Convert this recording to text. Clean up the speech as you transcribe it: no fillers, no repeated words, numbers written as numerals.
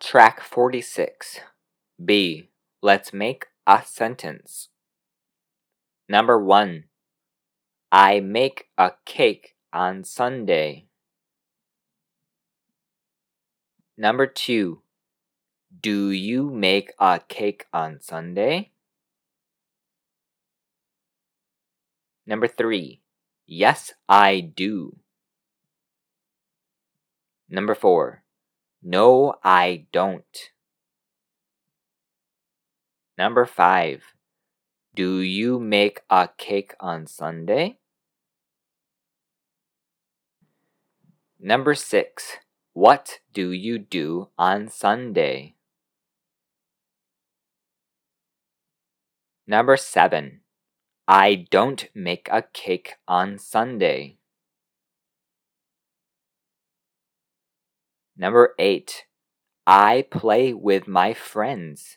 Track 46. B. Let's make a sentence. Number 1. I make a cake on Sunday. Number 2. Do you make a cake on Sunday? Number 3. Yes, I do. Number 4. No, I don't. Number 5. Do you make a cake on Sunday? Number 6. What do you do on Sunday? Number 7. I don't make a cake on Sunday. Number 8. I play with my friends.